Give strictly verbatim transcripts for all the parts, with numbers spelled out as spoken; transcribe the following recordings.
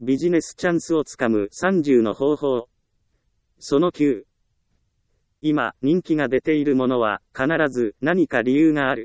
ビジネスチャンスをつかむさんじゅうの方法。そのきゅう。今、人気が出ているものは、必ず何か理由がある。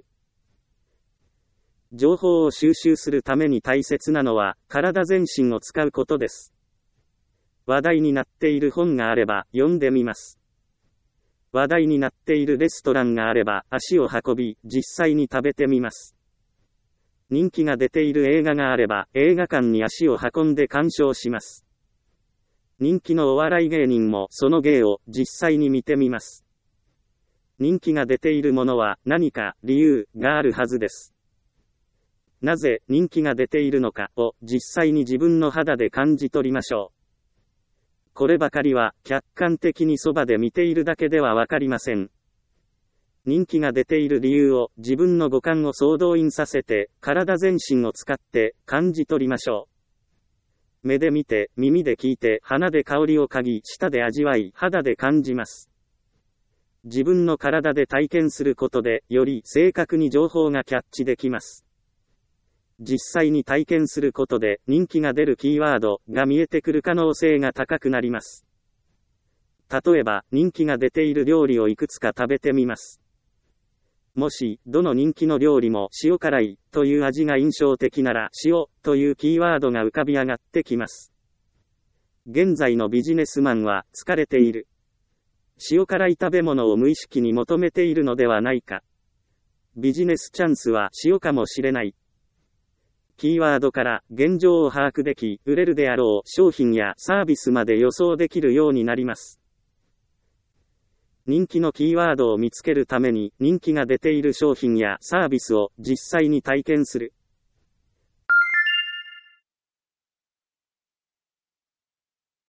情報を収集するために大切なのは、体全身を使うことです。話題になっている本があれば、読んでみます。話題になっているレストランがあれば、足を運び、実際に食べてみます。人気が出ている映画があれば、映画館に足を運んで鑑賞します。人気のお笑い芸人もその芸を実際に見てみます。人気が出ているものは何か理由があるはずです。なぜ人気が出ているのかを実際に自分の肌で感じ取りましょう。こればかりは客観的にそばで見ているだけではわかりません。人気が出ている理由を自分の五感を総動員させて体全身を使って感じ取りましょう。目で見て、耳で聞いて、鼻で香りを嗅ぎ、舌で味わい、肌で感じます。自分の体で体験することで、より正確に情報がキャッチできます。実際に体験することで、人気が出るキーワードが見えてくる可能性が高くなります。例えば、人気が出ている料理をいくつか食べてみます。もし、どの人気の料理も塩辛いという味が印象的なら塩というキーワードが浮かび上がってきます。現在のビジネスマンは疲れている。塩辛い食べ物を無意識に求めているのではないか。ビジネスチャンスは塩かもしれない。キーワードから現状を把握でき、売れるであろう商品やサービスまで予想できるようになります。人気のキーワードを見つけるために人気が出ている商品やサービスを実際に体験する。